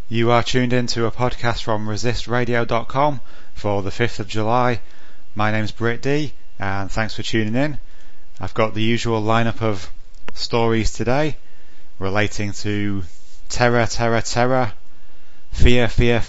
You are tuned in to a podcast from resistradio.com for the 5th of July. My name's Britt D, and thanks for tuning in. I've got the usual lineup of stories today relating to terror, fear,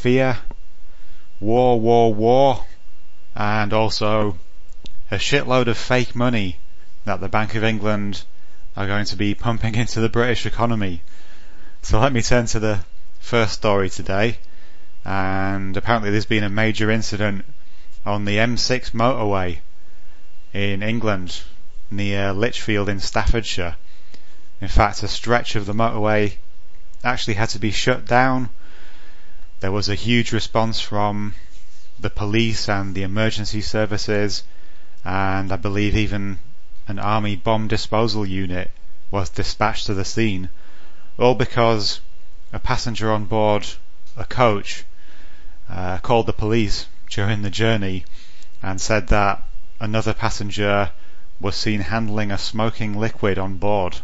war, and also a shitload of fake money that the Bank of England are going to be pumping into the British economy. So let me turn to the first story today, and apparently there's been a major incident on the M6 motorway in England near Lichfield in Staffordshire. In fact, a stretch of the motorway actually had to be shut down. There was a huge response from the police and the emergency services, and I believe even an army bomb disposal unit was dispatched to the scene, all because a passenger on board a coach called the police during the journey and said that another passenger was seen handling a smoking liquid on board.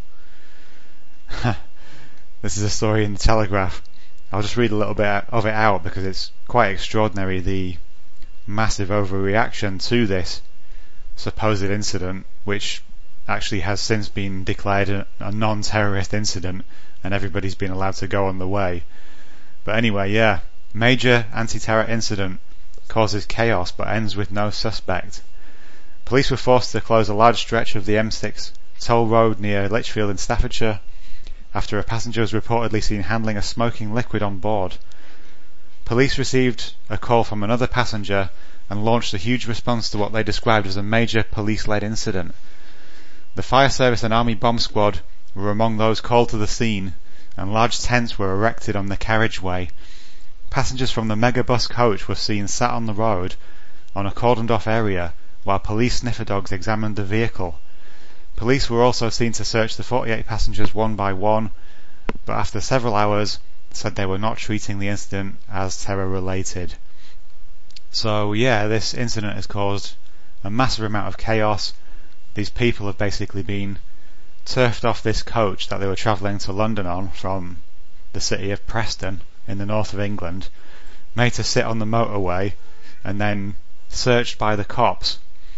This is a story in the Telegraph. I'll just read a little bit of it out because it's quite extraordinary, the massive overreaction to this supposed incident, which actually has since been declared a non-terrorist incident and everybody's been allowed to go on the way. But anyway, major anti-terror incident causes chaos but ends with no suspect. Police were forced to close a large stretch of the M6 toll road near Lichfield in Staffordshire after a passenger was reportedly seen handling a smoking liquid on board. Police received a call from another passenger and launched a huge response to what they described as a major police-led incident. The fire service and army bomb squad were among those called to the scene, and large tents were erected on the carriageway. Passengers from the megabus coach were seen sat on the road on a cordoned off area while police sniffer dogs examined the vehicle. Police were also seen to search the 48 passengers one by one, but after several hours said they were not treating the incident as terror related. So this incident has caused a massive amount of chaos. These people have basically been turfed off this coach that they were travelling to London on from the city of Preston in the north of England, made to sit on the motorway and then searched by the cops.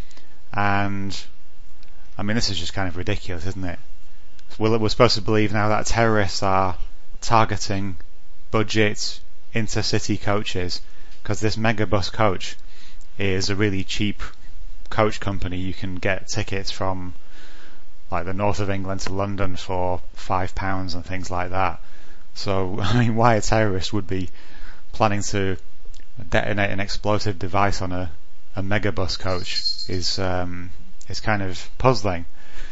And I mean, this is just kind of ridiculous, isn't it? We're supposed to believe now that terrorists are targeting budget intercity coaches because this megabus coach is a really cheap coach company. You can get tickets from like the north of England to London for £5 and things like that. So I mean, why a terrorist would be planning to detonate an explosive device on a megabus coach is kind of puzzling.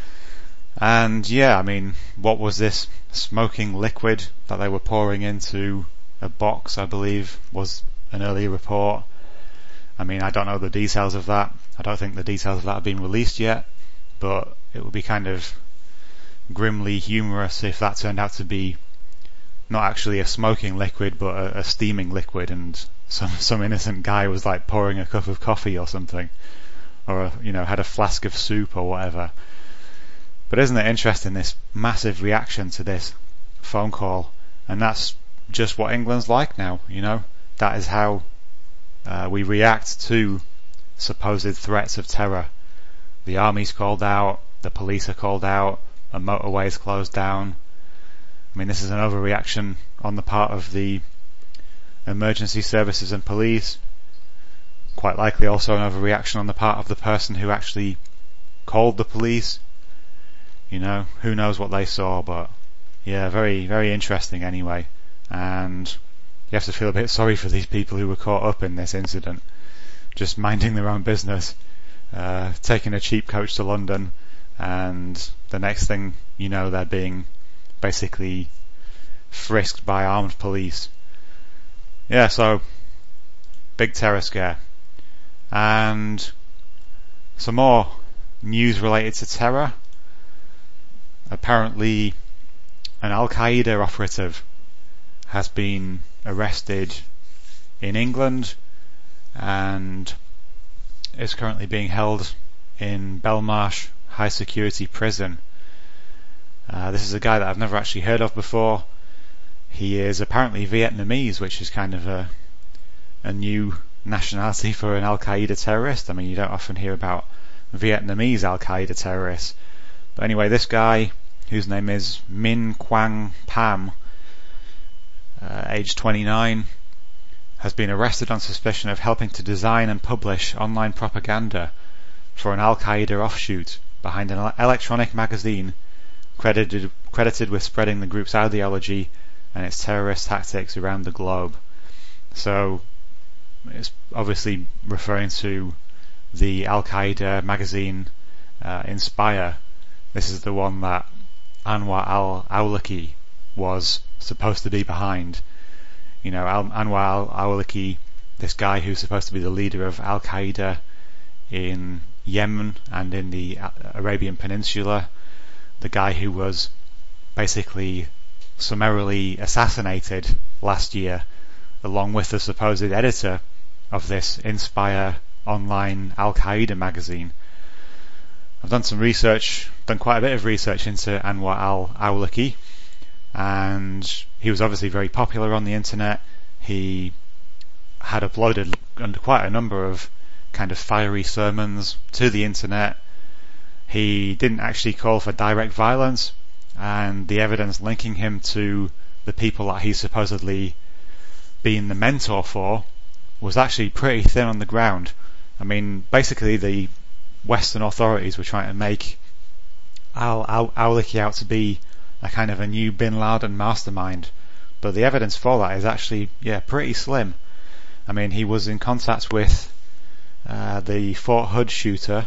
And I mean, what was this smoking liquid that they were pouring into a box, I believe was an earlier report. I mean, I don't know the details of that. I don't think the details of that have been released yet, but it would be kind of grimly humorous if that turned out to be not actually a smoking liquid but a steaming liquid, and some innocent guy was like pouring a cup of coffee or something, or had a flask of soup or whatever. But isn't it interesting, this massive reaction to this phone call? And that's just what England's like now. That is how we react to supposed threats of terror. The army's called out, the police are called out, a motorway is closed down. I mean, this is an overreaction on the part of the emergency services and police. Quite likely also an overreaction on the part of the person who actually called the police. Who knows what they saw, but very, very interesting anyway. And you have to feel a bit sorry for these people who were caught up in this incident, just minding their own business, taking a cheap coach to London, and the next thing you know, they're being basically frisked by armed police. So big terror scare. And some more news related to terror. Apparently an Al-Qaeda operative has been arrested in England and is currently being held in Belmarsh High Security Prison. This is a guy that I've never actually heard of before. He is apparently Vietnamese, which is kind of a new nationality for an Al-Qaeda terrorist. I mean, you don't often hear about Vietnamese Al-Qaeda terrorists. But anyway, this guy, whose name is Min Quang Pham, age 29, has been arrested on suspicion of helping to design and publish online propaganda for an Al-Qaeda offshoot behind an electronic magazine credited with spreading the group's ideology and its terrorist tactics around the globe. So it's obviously referring to the Al-Qaeda magazine Inspire. This is the one that Anwar al-Awlaki was supposed to be behind. You know, Anwar al-Awlaki, this guy who's supposed to be the leader of Al-Qaeda in Yemen and in the Arabian Peninsula, the guy who was basically summarily assassinated last year, along with the supposed editor of this Inspire online Al-Qaeda magazine. I've done quite a bit of research into Anwar al-Awlaki, and he was obviously very popular on the internet. He had uploaded under quite a number of kind of fiery sermons to the internet. He didn't actually call for direct violence, and the evidence linking him to the people that he's supposedly been the mentor for was actually pretty thin on the ground. I mean, basically the Western authorities were trying to make al-Awlaki out to be a kind of a new Bin Laden mastermind, but the evidence for that is actually pretty slim. I mean, he was in contact with the Fort Hood shooter,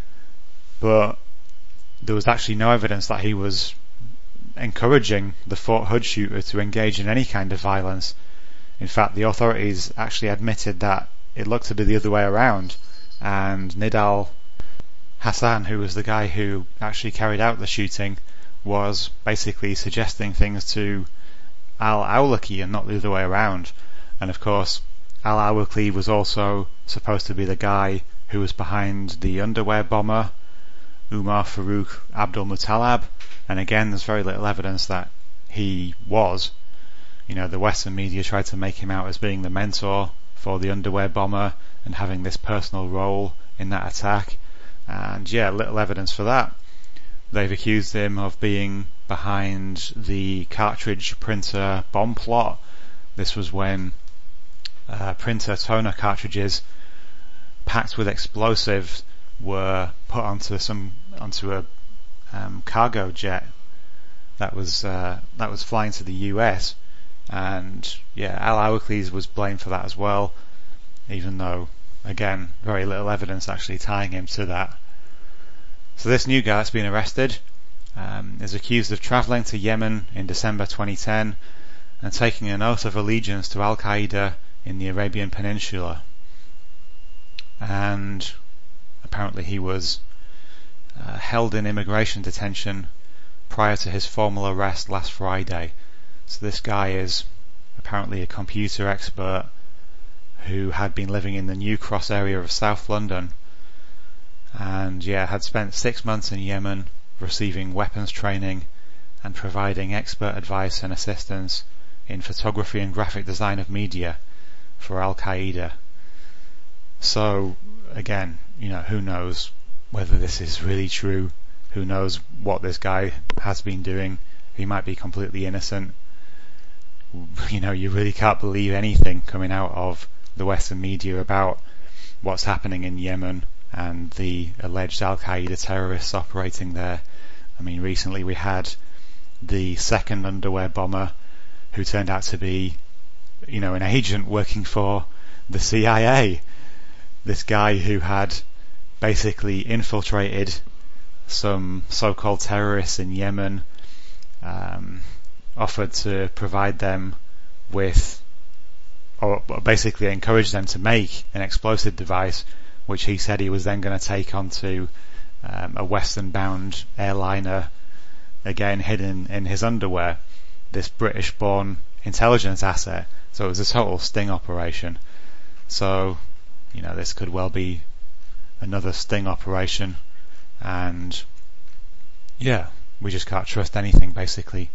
but there was actually no evidence that he was encouraging the Fort Hood shooter to engage in any kind of violence. In fact, the authorities actually admitted that it looked to be the other way around, and Nidal Hassan, who was the guy who actually carried out the shooting, was basically suggesting things to al-Awlaki and not the other way around. And of course, al-Awlaki was also supposed to be the guy who was behind the underwear bomber Umar Farouk Abdul Muttalab, and again there's very little evidence that he was. You know, the Western media tried to make him out as being the mentor for the underwear bomber and having this personal role in that attack, and little evidence for that. They've accused him of being behind the cartridge printer bomb plot. This was when printer toner cartridges packed with explosives were put onto a cargo jet that was flying to the US, and al-Awlaki was blamed for that as well, even though again very little evidence actually tying him to that. So this new guy that's been arrested is accused of travelling to Yemen in December 2010 and taking an oath of allegiance to Al-Qaeda in the Arabian Peninsula. And apparently he was held in immigration detention prior to his formal arrest last Friday. So this guy is apparently a computer expert who had been living in the New Cross area of South London, and had spent 6 months in Yemen receiving weapons training and providing expert advice and assistance in photography and graphic design of media for Al-Qaeda. So again, who knows whether this is really true? Who knows what this guy has been doing? He might be completely innocent. You really can't believe anything coming out of the Western media about what's happening in Yemen and the alleged Al-Qaeda terrorists operating there. I mean, recently we had the second underwear bomber who turned out to be, an agent working for the CIA. This guy who had basically infiltrated some so-called terrorists in Yemen, offered to provide them with, or basically encouraged them to make an explosive device, which he said he was then going to take onto a Western-bound airliner, again hidden in his underwear, this British-born intelligence asset. So it was a total sting operation. So, this could well be another sting operation, and we just can't trust anything basically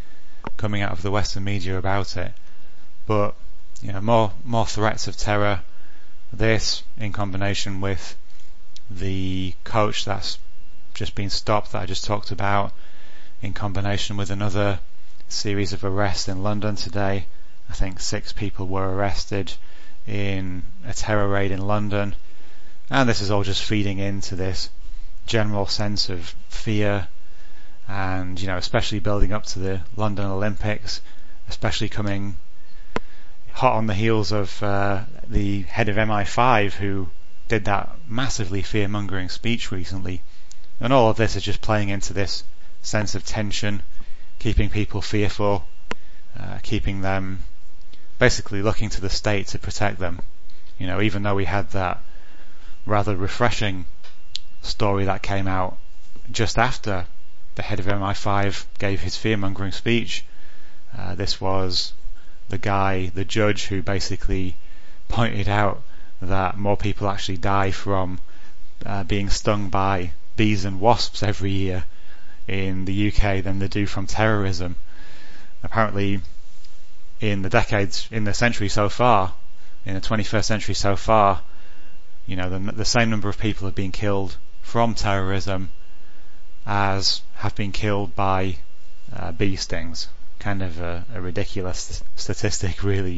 coming out of the Western media about it. But more threats of terror. This, in combination with the coach that's just been stopped that I just talked about, in combination with another series of arrests in London today. I think 6 people were arrested in a terror raid in London, and this is all just feeding into this general sense of fear, and especially building up to the London Olympics, especially coming hot on the heels of the head of MI5 who did that massively fear-mongering speech recently. And all of this is just playing into this sense of tension, keeping people fearful, keeping them basically looking to the state to protect them. Even though we had that rather refreshing story that came out just after the head of MI5 gave his fear-mongering speech. This was the judge who basically pointed out that more people actually die from being stung by bees and wasps every year in the UK than they do from terrorism. Apparently, in the century so far, in the 21st century so far, the same number of people have been killed from terrorism as have been killed by bee stings. Kind of a ridiculous statistic, really.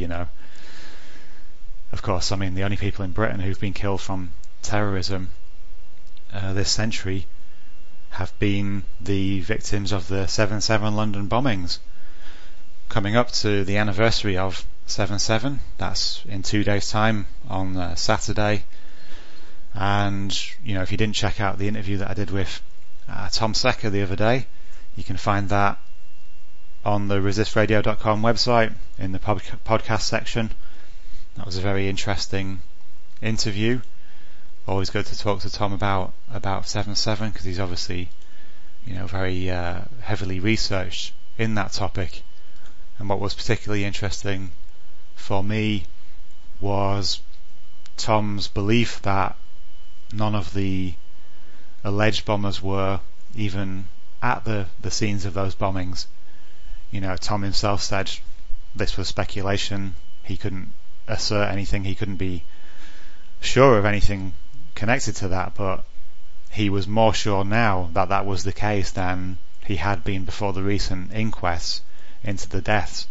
Of course, the only people in Britain who've been killed from terrorism this century have been the victims of the 7/7 London bombings. Coming up to the anniversary of 7/7, that's in 2 days' time on Saturday. And if you didn't check out the interview that I did with Tom Secker the other day, you can find that on the resistradio.com website in the podcast section. That was a very interesting interview. Always good to talk to Tom about 7/7 because he's obviously very heavily researched in that topic. And what was particularly interesting for me was Tom's belief that none of the alleged bombers were even at the scenes of those bombings. Tom himself said this was speculation. He couldn't assert anything. He couldn't be sure of anything connected to that, but he was more sure now that that was the case than he had been before the recent inquests into the deaths.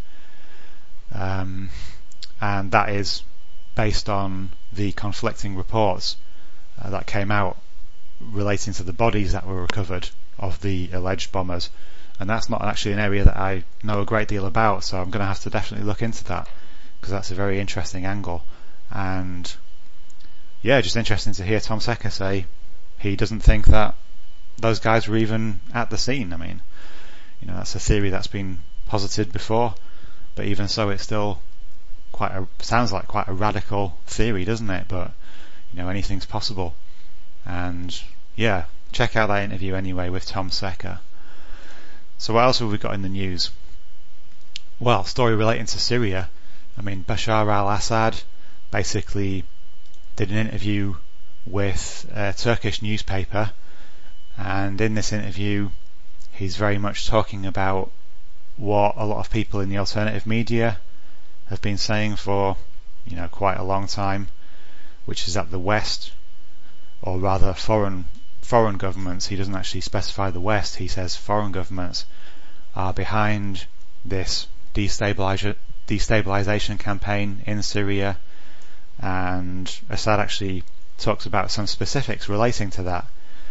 And that is based on the conflicting reports that came out relating to the bodies that were recovered of the alleged bombers. And that's not actually an area that I know a great deal about, so I'm going to have to definitely look into that because that's a very interesting angle. And just interesting to hear Tom Secker say he doesn't think that those guys were even at the scene. That's a theory that's been posited before, but even so, it's still sounds like quite a radical theory, doesn't it? But anything's possible. And check out that interview anyway with Tom Secker. So what else have we got in the news? Well, story relating to Syria. Bashar al-Assad basically did an interview with a Turkish newspaper, and in this interview he's very much talking about what a lot of people in the alternative media have been saying for quite a long time, which is that the West, or rather foreign governments, he doesn't actually specify the West, he says foreign governments, are behind this destabilization campaign in Syria. And Assad actually talks about some specifics relating to that.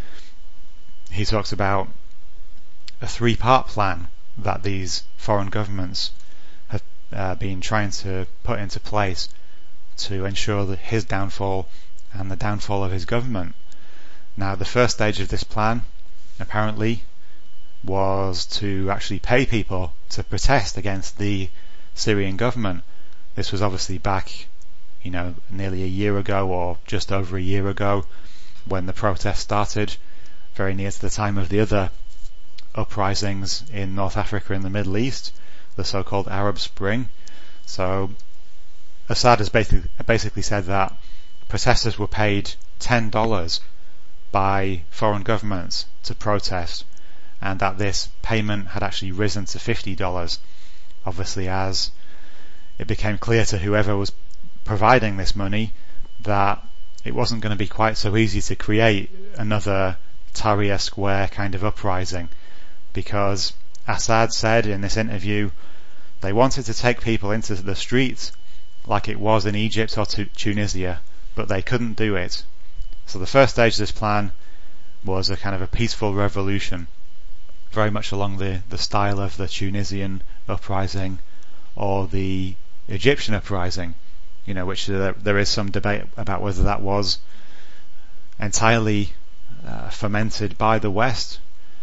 He talks about a 3-part plan that these foreign governments have been trying to put into place to ensure that his downfall and the downfall of his government. Now, the first stage of this plan apparently was to actually pay people to protest against the Syrian government. This was obviously back nearly a year ago, or just over a year ago, when the protests started, very near to the time of the other uprisings in North Africa and the Middle East, the so-called Arab Spring. So Assad has basically said that protesters were paid $10 by foreign governments to protest, and that this payment had actually risen to $50. Obviously, as it became clear to whoever was providing this money that it wasn't going to be quite so easy to create another Tahrir Square kind of uprising, because Assad said in this interview they wanted to take people into the streets like it was in Egypt or Tunisia, but they couldn't do it. So the first stage of this plan was a kind of a peaceful revolution, very much along the style of the Tunisian uprising or the Egyptian uprising, which there is some debate about whether that was entirely fomented by the West.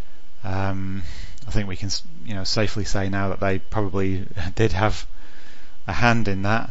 I think we can, safely say now that they probably did have a hand in that.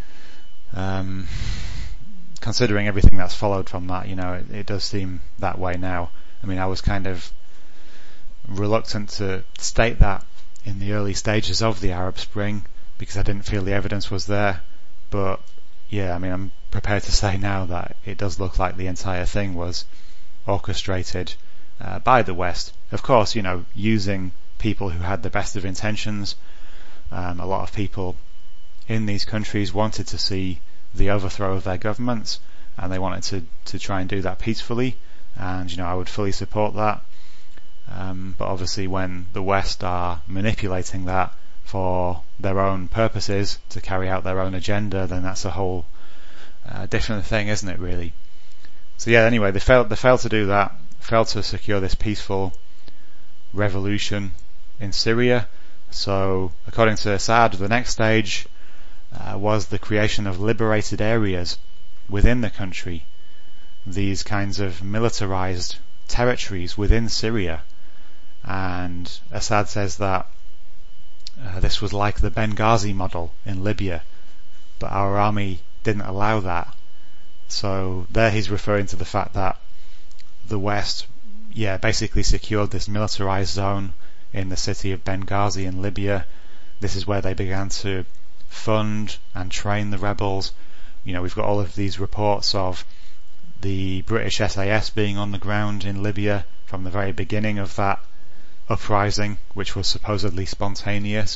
Considering everything that's followed from that, it does seem that way now. I mean, I was kind of reluctant to state that in the early stages of the Arab Spring because I didn't feel the evidence was there. But yeah, I mean, I'm prepared to say now that it does look like the entire thing was orchestrated by the West. Of course, using people who had the best of intentions. A lot of people in these countries wanted to see the overthrow of their governments, and they wanted to try and do that peacefully, and I would fully support that. But obviously when the West are manipulating that for their own purposes to carry out their own agenda, then that's a whole different thing, isn't it, really? So yeah, anyway, they failed to do that, failed to secure this peaceful revolution in Syria. So according to Assad, the next stage was the creation of liberated areas within the country, these kinds of militarized territories within Syria. And Assad says that this was like the Benghazi model in Libya, but our army didn't allow that. So there he's referring to the fact that the West basically secured this militarized zone in the city of Benghazi in Libya. This is where they began to fund and train the rebels. We've got all of these reports of the British SAS being on the ground in Libya from the very beginning of that uprising, which was supposedly spontaneous.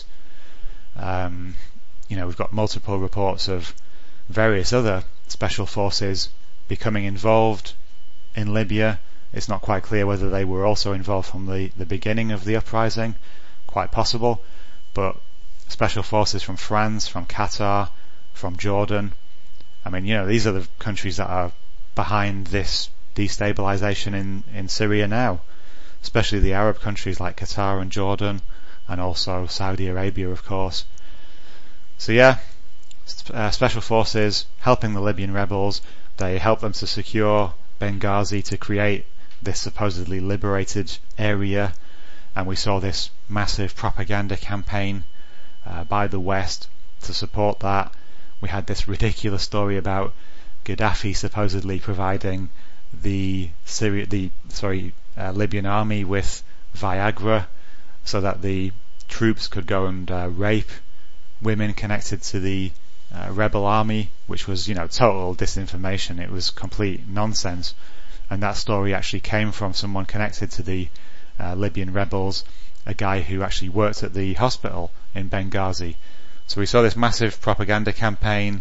We've got multiple reports of various other special forces becoming involved in Libya. It's not quite clear whether they were also involved from the beginning of the uprising. Quite possible. But special forces from France, from Qatar, from Jordan. I mean, these are the countries that are behind this destabilization in Syria now, especially the Arab countries like Qatar and Jordan, and also Saudi Arabia, of course. So yeah, special forces helping the Libyan rebels. They helped them to secure Benghazi, to create this supposedly liberated area, and we saw this massive propaganda campaign by the West to support that. We had this ridiculous story about Gaddafi supposedly providing the Libyan army with Viagra so that the troops could go and rape women connected to the rebel army, which was total disinformation. It was complete nonsense, and that story actually came from someone connected to the Libyan rebels, a guy who actually worked at the hospital in Benghazi. So we saw this massive propaganda campaign,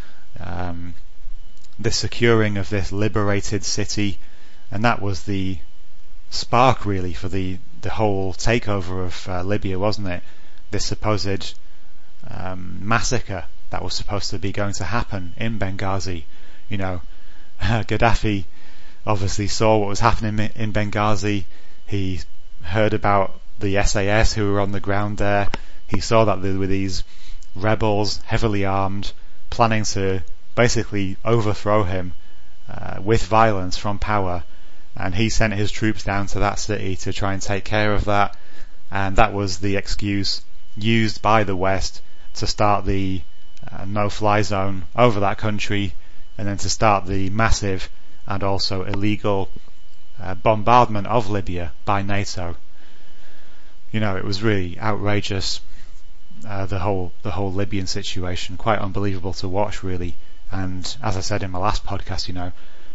the securing of this liberated city, and that was the spark really for the whole takeover of Libya, wasn't it? This supposed massacre that was supposed to be going to happen in Benghazi. Gaddafi obviously saw what was happening in Benghazi. He heard about the SAS who were on the ground there. He saw that there were these rebels, heavily armed, planning to basically overthrow him with violence from power, and he sent his troops down to that city to try and take care of that, and that was the excuse used by the West to start the no-fly zone over that country, and then to start the massive and also illegal bombardment of Libya by NATO. It was really outrageous, the whole Libyan situation, quite unbelievable to watch really. And as I said in my last podcast,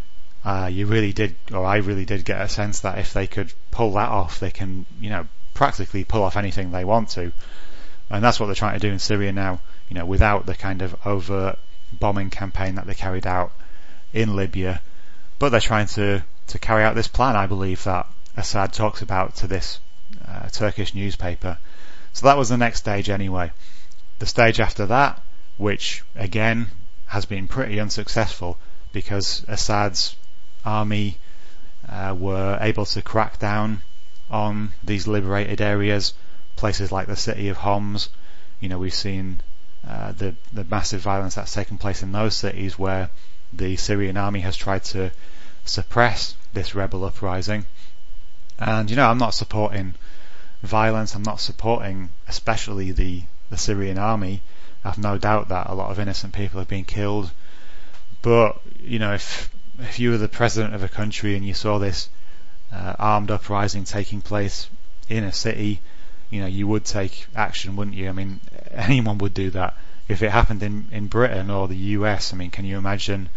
you really did, or I really did get a sense that if they could pull that off, they can, practically pull off anything they want to. And that's what they're trying to do in Syria now, without the kind of overt bombing campaign that they carried out in Libya. But they're trying to carry out this plan, I believe, that Assad talks about to this Turkish newspaper. So that was the next stage anyway. The stage after that, which again has been pretty unsuccessful because Assad's army were able to crack down on these liberated areas, places like the city of Homs. We've seen the massive violence that's taken place in those cities where the Syrian army has tried to suppress this rebel uprising. And I'm not supporting violence. I'm not supporting especially the Syrian army. I've no doubt that a lot of innocent people have been killed. But if you were the president of a country and you saw this armed uprising taking place in a city, you would take action, wouldn't you? I mean, anyone would do that. If it happened in Britain or the US, I mean, can you imagine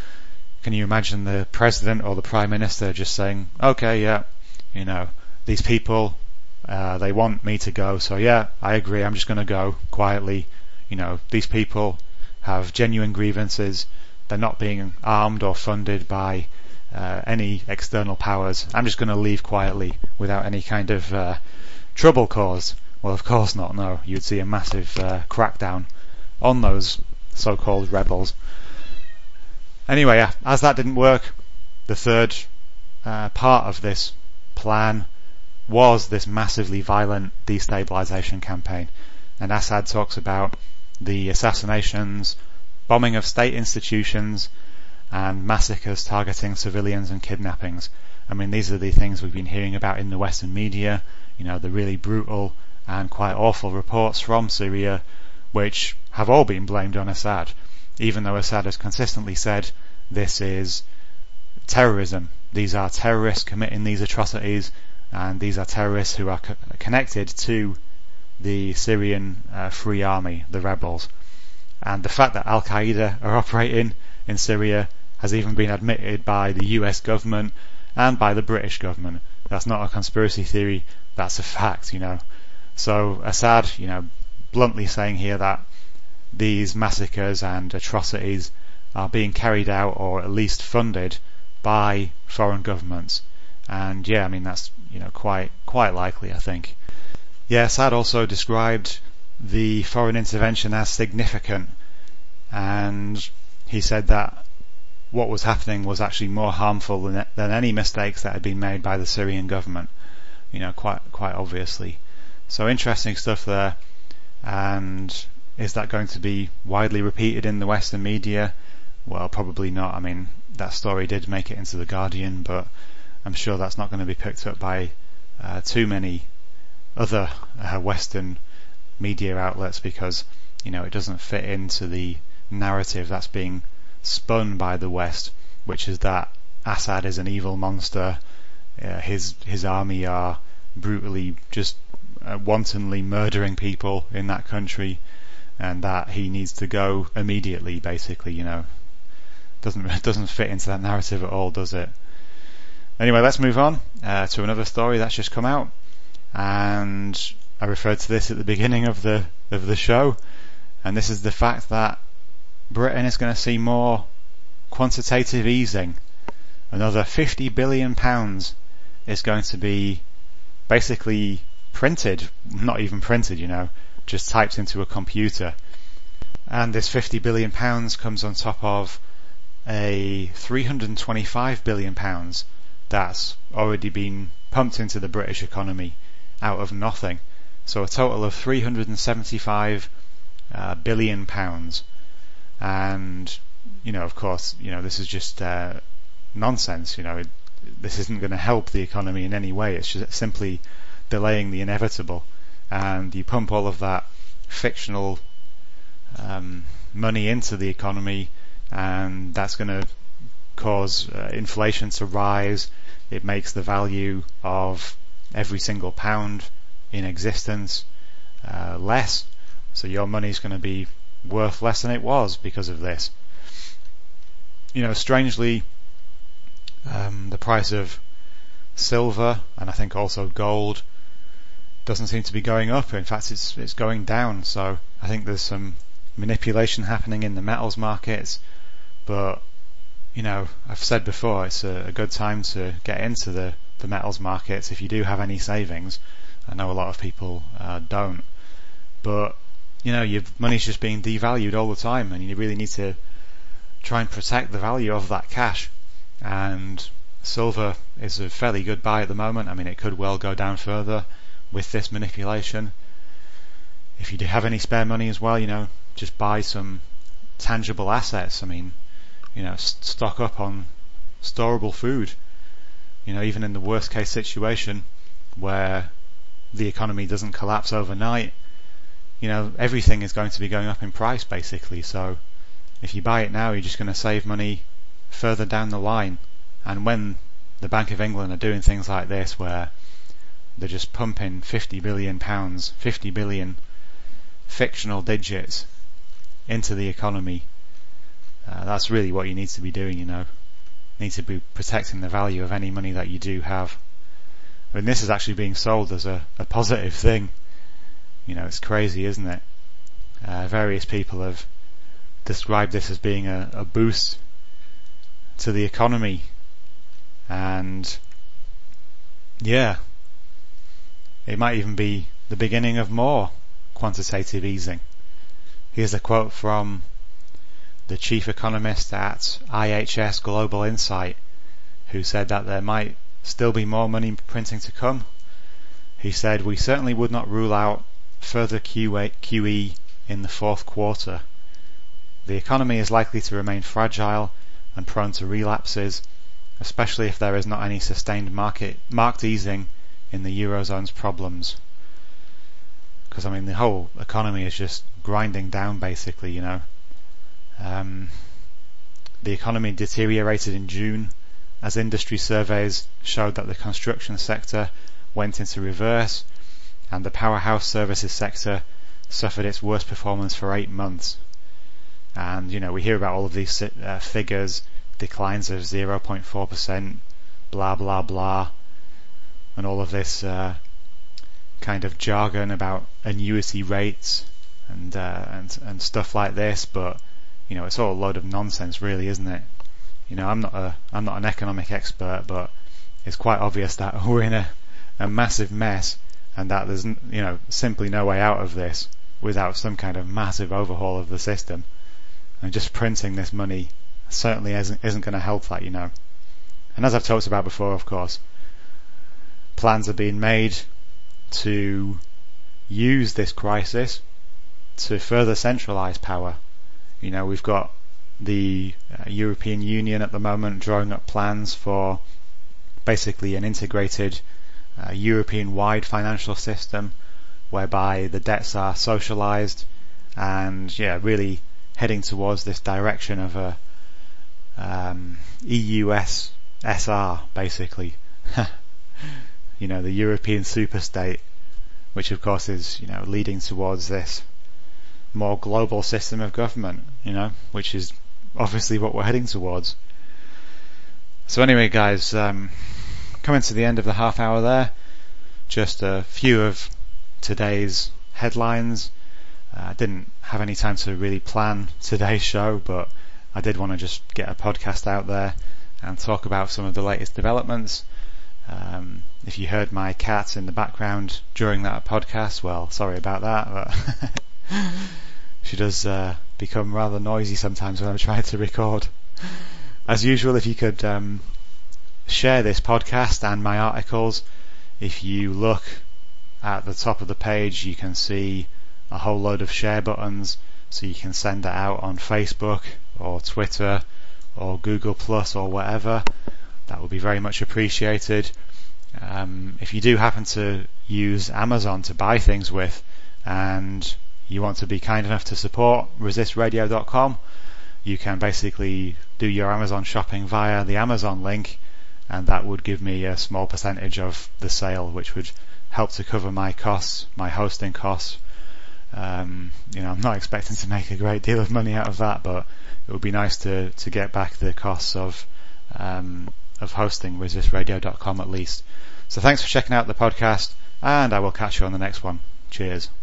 the president or the prime minister just saying, okay, yeah, these people, they want me to go, so yeah, I agree, I'm just going to go quietly. These people have genuine grievances. They're not being armed or funded by any external powers. I'm just going to leave quietly without any kind of trouble caused. Well, of course not, no. You'd see a massive crackdown on those so-called rebels. Anyway, as that didn't work, the third part of this plan was this massively violent destabilization campaign. And Assad talks about the assassinations, bombing of state institutions, and massacres targeting civilians and kidnappings. I mean, these are the things we've been hearing about in the Western media, the really brutal and quite awful reports from Syria, which have all been blamed on Assad, even though Assad has consistently said this is terrorism. These are terrorists committing these atrocities, and these are terrorists who are connected to the Syrian Free Army, the rebels. And the fact that Al-Qaeda are operating in Syria has even been admitted by the US government and by the British government. That's not a conspiracy theory, that's a fact, So Assad, bluntly saying here that these massacres and atrocities are being carried out or at least funded by foreign governments. And yeah, I mean, that's, quite likely, I think. Yeah, Assad also described the foreign intervention as significant, and he said that what was happening was actually more harmful than any mistakes that had been made by the Syrian government, quite obviously. So interesting stuff there. And is that going to be widely repeated in the Western media? Well, probably not. I mean, that story did make it into The Guardian, but I'm sure that's not going to be picked up by too many other Western media outlets, because it doesn't fit into the narrative that's being spun by the West, which is that Assad is an evil monster, his army are brutally just wantonly murdering people in that country, and that he needs to go immediately, basically. Doesn't fit into that narrative at all, does it? Anyway, let's move on to another story that's just come out, and I referred to this at the beginning of the show, and this is the fact that Britain is going to see more quantitative easing. Another £50 billion is going to be basically printed, not even printed, just typed into a computer. And this £50 billion comes on top of a £325 billion that's already been pumped into the British economy out of nothing. So a total of £375 billion. And, of course, this is just nonsense. This isn't going to help the economy in any way. It's just simply delaying the inevitable. And you pump all of that fictional money into the economy, and that's going to cause inflation to rise. It makes the value of every single pound in existence less. So your money's going to be worth less than it was because of this. Strangely, The price of silver, and I think also gold, doesn't seem to be going up. In fact, it's going down. So I think there's some manipulation happening in the metals markets. But I've said before, it's a good time to get into the metals markets if you do have any savings. I know a lot of people don't, but your money's just being devalued all the time, and you really need to try and protect the value of that cash. And silver is a fairly good buy at the moment. I mean, it could well go down further with this manipulation. If you do have any spare money as well, just buy some tangible assets. I mean, stock up on storable food. Even in the worst case situation where the economy doesn't collapse overnight, everything is going to be going up in price basically. So if you buy it now, you're just going to save money further down the line. And when the Bank of England are doing things like this, where they're just pumping £50 billion, 50 billion fictional digits into the economy, that's really what you need to be doing. You need to be protecting the value of any money that you do have. I mean, this is actually being sold as a positive thing. It's crazy, isn't it? Various people have described this as being a boost to the economy, and it might even be the beginning of more quantitative easing. Here's a quote from the chief economist at IHS Global Insight, who said that there might still be more money printing to come. He said, "We certainly would not rule out further QE in the fourth quarter. The economy is likely to remain fragile and prone to relapses, especially if there is not any sustained marked easing in the Eurozone's problems." Because, the whole economy is just grinding down basically, The economy deteriorated in June as industry surveys showed that the construction sector went into reverse, and the powerhouse services sector suffered its worst performance for 8 months. And we hear about all of these figures, declines of 0.4%, blah blah blah, and all of this kind of jargon about annuity rates and stuff like this. But it's all a load of nonsense, really, isn't it? I'm not an economic expert, but it's quite obvious that we're in a massive mess, and that there's simply no way out of this without some kind of massive overhaul of the system. And just printing this money certainly isn't going to help that. And as I've talked about before, of course, plans are being made to use this crisis to further centralise power. We've got the European Union at the moment drawing up plans for basically an integrated European-wide financial system whereby the debts are socialised, and really heading towards this direction of a EUSSR basically. The European superstate, which of course is leading towards this more global system of government, which is obviously what we're heading towards. So anyway, guys, coming to the end of the half hour there, just a few of today's headlines. I didn't have any time to really plan today's show, but I did want to just get a podcast out there and talk about some of the latest developments. If you heard my cat in the background during that podcast, well, sorry about that, but she does become rather noisy sometimes when I'm trying to record. As usual, if you could share this podcast and my articles. If you look at the top of the page, you can see a whole load of share buttons, so you can send it out on Facebook or Twitter or Google Plus or whatever. That would be very much appreciated. If you do happen to use Amazon to buy things with, and you want to be kind enough to support resistradio.com, you can basically do your Amazon shopping via the Amazon link, and that would give me a small percentage of the sale, which would help to cover my costs, my hosting costs. I'm not expecting to make a great deal of money out of that, but it would be nice to get back the costs of of hosting resistradio.com at least. So thanks for checking out the podcast, and I will catch you on the next one. Cheers.